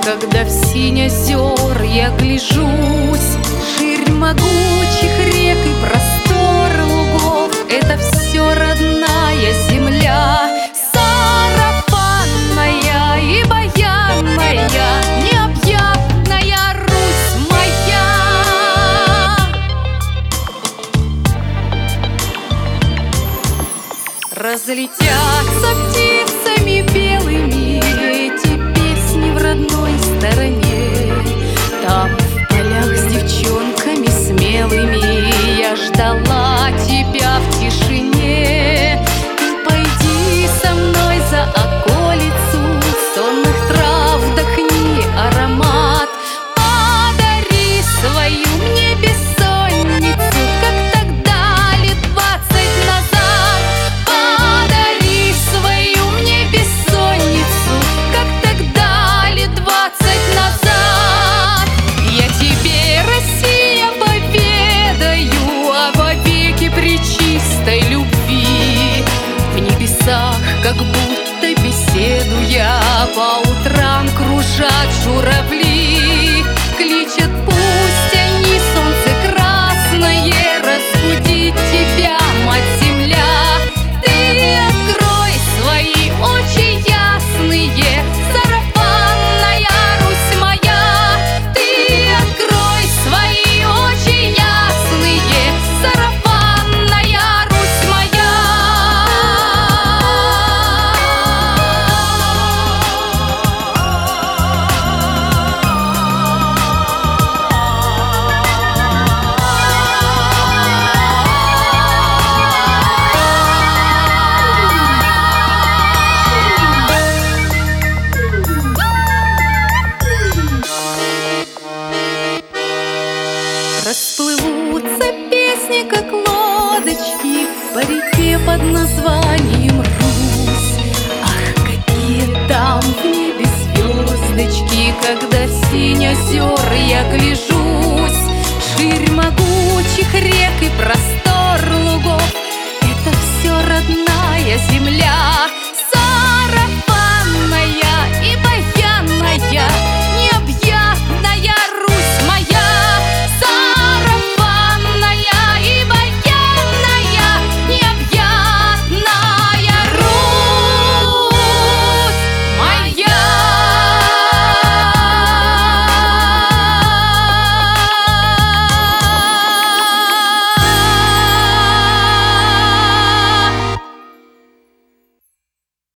когда в синь озер я гляжусь. Ширь могучих рек и простор лугов — это все родная земля. Сарафанная и баянная, необъятная Русь моя. Разлетятся птицами белыми эти песни в родной стороне. Там в полях с девчонками смелыми я ждала тебя в тишине. Ты пойди со мной за околицу, сонных трав вдохни аромат. Подари свою мне бессонницу, как тогда лет 20 назад. Подари свою мне бессонницу, как тогда лет 20 назад. Я тебе, Россия, поведаю о вовеки пречистой любви. В небесах, как будто беседуя, по утрам кружат журавли. Кличат, пусть они, солнце красное, разбудить тебя, мать-земля. Ты открой свои очи ясные, сарафанная Русь моя. Ты открой свои очи ясные, сарафанная Русь моя. Расплывутся песни, как лодочки, по реке под названием Русь. Ах, какие там в небе звездочки, когда в синь озер я гляжусь. Ширь могучих рек и простор